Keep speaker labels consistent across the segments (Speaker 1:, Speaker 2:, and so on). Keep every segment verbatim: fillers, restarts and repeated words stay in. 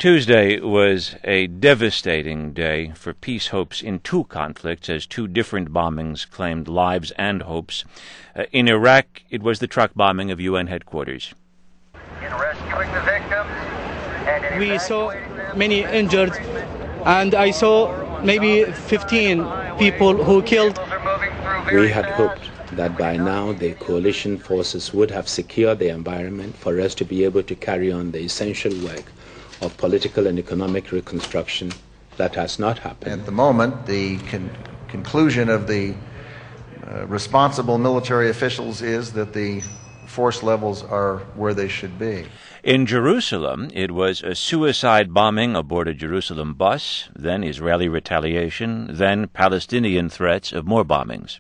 Speaker 1: Tuesday was a devastating day for peace hopes in two conflicts, as two different bombings claimed lives and hopes. Uh, in Iraq, it was the truck bombing of U N headquarters.
Speaker 2: In rescuing the victims and in
Speaker 3: we saw many injured, and I saw maybe fifteen people who killed.
Speaker 4: We had hoped that by now the coalition forces would have secured the environment for us to be able to carry on the essential work of political and economic reconstruction. That has not happened.
Speaker 5: At the moment, the con- conclusion of the uh, responsible military officials is that the force levels are where they should be.
Speaker 1: In Jerusalem, it was a suicide bombing aboard a Jerusalem bus, then Israeli retaliation, then Palestinian threats of more bombings.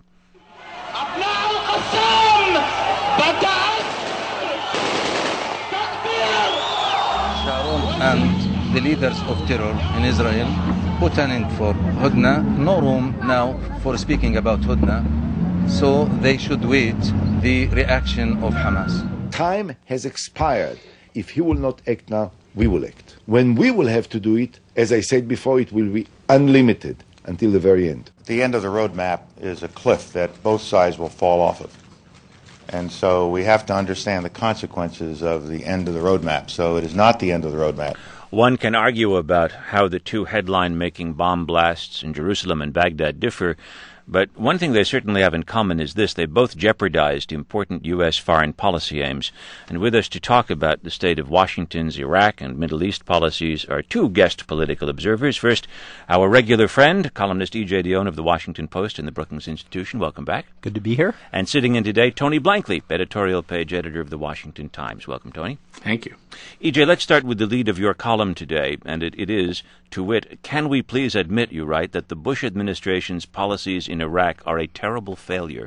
Speaker 6: And the leaders of terror in Israel put an end for Hudna. No room now for speaking about Hudna, so they should wait the reaction of Hamas.
Speaker 7: Time has expired. If he will not act now, we will act. When we will have to do it, as I said before, it will be unlimited until the very end.
Speaker 8: The end of the roadmap is a cliff that both sides will fall off of. And so we have to understand the consequences of the end of the roadmap. So it is not the end of the roadmap.
Speaker 1: One can argue about how the two headline-making bomb blasts in Jerusalem and Baghdad differ, but one thing they certainly have in common is this: they both jeopardized important U S foreign policy aims. And with us to talk about the state of Washington's Iraq and Middle East policies are two guest political observers. First, our regular friend, columnist E J Dionne of the Washington Post and the Brookings Institution. Welcome back.
Speaker 9: Good to be here.
Speaker 1: And sitting in today, Tony Blankley, editorial page editor of the Washington Times. Welcome, Tony.
Speaker 9: Thank you.
Speaker 1: E J, let's start with the lead of your column today, and it, it is, to wit, can we please admit, you write, that the Bush administration's policies in Iraq are a terrible failure?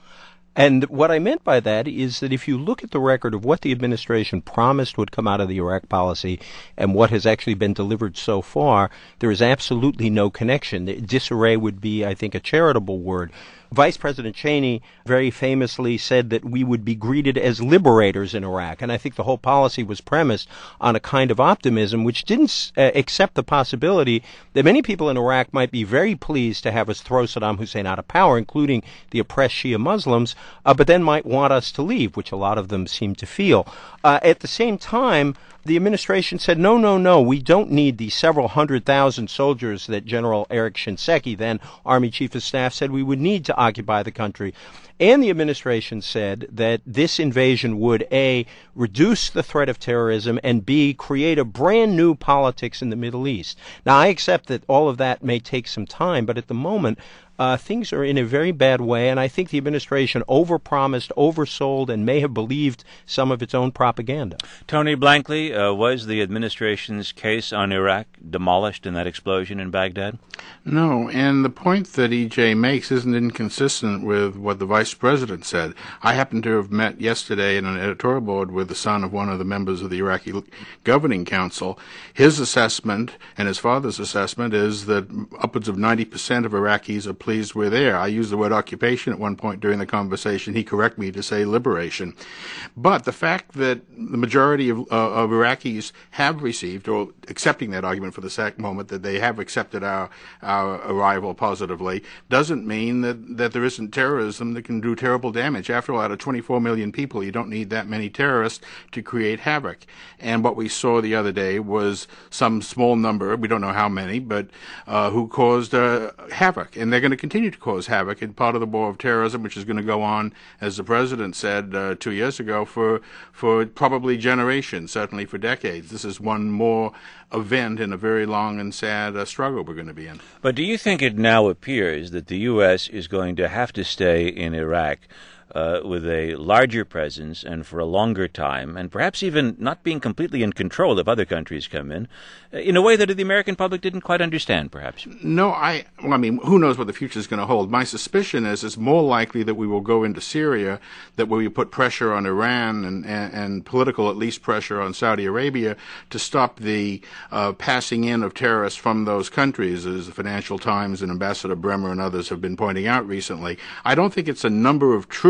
Speaker 9: And what I meant by that is that if you look at the record of what the administration promised would come out of the Iraq policy and what has actually been delivered so far, there is absolutely no connection. Disarray would be, I think, a charitable word. Vice President Cheney very famously said that we would be greeted as liberators in Iraq, and I think the whole policy was premised on a kind of optimism which didn't uh, accept the possibility that many people in Iraq might be very pleased to have us throw Saddam Hussein out of power, including the oppressed Shia Muslims, uh, but then might want us to leave, which a lot of them seem to feel. Uh, at the same time, the administration said, no, no, no, we don't need the several hundred thousand soldiers that General Eric Shinseki, then Army Chief of Staff, said we would need to occupy the country. And the administration said that this invasion would, A, reduce the threat of terrorism, and B, create a brand new politics in the Middle East. Now, I accept that all of that may take some time, but at the moment, Uh, things are in a very bad way, and I think the administration overpromised, oversold, and may have believed some of its own propaganda.
Speaker 1: Tony Blankley, uh, was the administration's case on Iraq demolished in that explosion in Baghdad?
Speaker 10: No, and the point that E J makes isn't inconsistent with what the vice president said. I happen to have met yesterday in an editorial board with the son of one of the members of the Iraqi Governing Council. His assessment and his father's assessment is that upwards of ninety percent of Iraqis are pleased we're there. I used the word occupation at one point during the conversation. He corrected me to say liberation. But the fact that the majority of, uh, of Iraqis have received, or accepting that argument for the sec moment, that they have accepted our, our arrival positively, doesn't mean that, that there isn't terrorism that can do terrible damage. After all, out of twenty-four million people, you don't need that many terrorists to create havoc. And what we saw the other day was some small number, we don't know how many, but uh, who caused uh, havoc. And they're going to continue to cause havoc in part of the war of terrorism, which is going to go on, as the president said uh, two years ago, for for probably generations, certainly for decades. This is one more event in a very long and sad uh, struggle we're going to be in.
Speaker 1: But do you think it now appears that the U S is going to have to stay in Iraq uh, with a larger presence and for a longer time, and perhaps even not being completely in control if other countries come in, in a way that the American public didn't quite understand, perhaps?
Speaker 10: No, I, well, I mean, who knows what the future is going to hold. My suspicion is it's more likely that we will go into Syria, that we put pressure on Iran and, and, and political, at least, pressure on Saudi Arabia to stop the uh, passing in of terrorists from those countries, as the Financial Times and Ambassador Bremer and others have been pointing out recently. I don't think it's a number of troops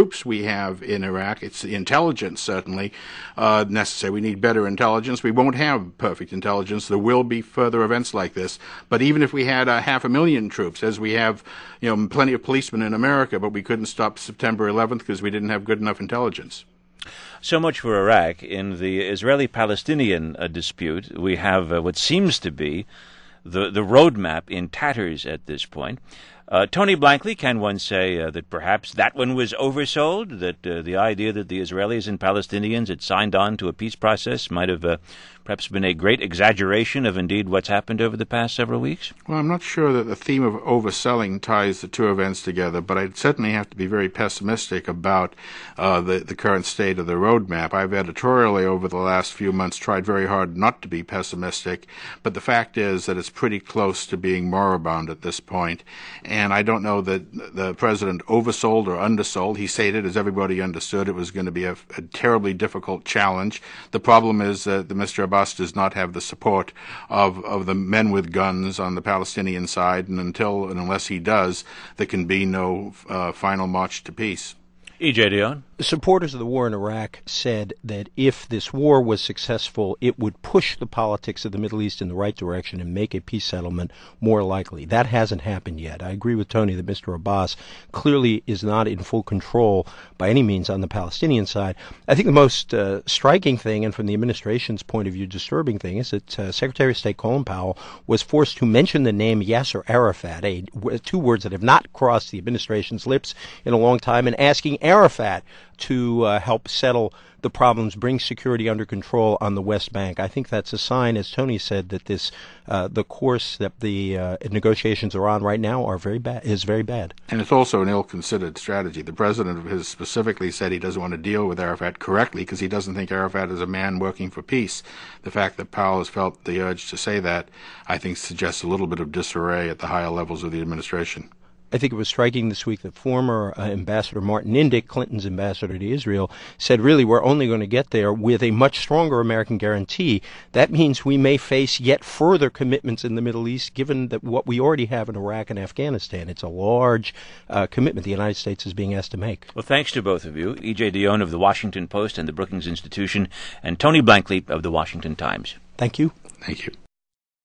Speaker 10: troops we have in Iraq. It's the intelligence, certainly, uh, necessary. We need better intelligence. We won't have perfect intelligence. There will be further events like this. But even if we had uh, half a million troops, as we have, you know, plenty of policemen in America, but we couldn't stop September eleventh because we didn't have good enough intelligence.
Speaker 1: So much for Iraq. In the Israeli-Palestinian uh, dispute, we have uh, what seems to be the, the roadmap in tatters at this point. Uh, Tony Blankley, can one say uh, that perhaps that one was oversold, that uh, the idea that the Israelis and Palestinians had signed on to a peace process might have uh, perhaps been a great exaggeration of indeed what's happened over the past several weeks?
Speaker 10: Well, I'm not sure that the theme of overselling ties the two events together, but I'd certainly have to be very pessimistic about uh, the, the current state of the roadmap. I've editorially over the last few months tried very hard not to be pessimistic, but the fact is that it's pretty close to being moribund at this point. And I don't know that the president oversold or undersold. He stated, as everybody understood, it was going to be a, a terribly difficult challenge. The problem is that the Mister Abbas does not have the support of, of the men with guns on the Palestinian side, and until and unless he does, there can be no uh, final march to peace.
Speaker 1: E J Dionne?
Speaker 9: Supporters of the war in Iraq said that if this war was successful, it would push the politics of the Middle East in the right direction and make a peace settlement more likely. That hasn't happened yet. I agree with Tony that Mister Abbas clearly is not in full control by any means on the Palestinian side. I think the most uh, striking thing, and from the administration's point of view disturbing thing, is that uh, Secretary of State Colin Powell was forced to mention the name Yasser Arafat, a, two words that have not crossed the administration's lips in a long time, and asking Arafat to uh, help settle the problems, bring security under control on the West Bank. I think that's a sign, as Tony said, that this uh, the course that the uh, negotiations are on right now are very bad. Is very bad.
Speaker 10: And it's also an ill-considered strategy. The president has specifically said he doesn't want to deal with Arafat correctly because he doesn't think Arafat is a man working for peace. The fact that Powell has felt the urge to say that, I think, suggests a little bit of disarray at the higher levels of the administration.
Speaker 9: I think it was striking this week that former uh, Ambassador Martin Indyk, Clinton's ambassador to Israel, said, really, we're only going to get there with a much stronger American guarantee. That means we may face yet further commitments in the Middle East, given that what we already have in Iraq and Afghanistan. It's a large uh, commitment the United States is being asked to make.
Speaker 1: Well, thanks to both of you, E J Dionne of the Washington Post and the Brookings Institution, and Tony Blankley of the Washington Times.
Speaker 9: Thank you.
Speaker 10: Thank you.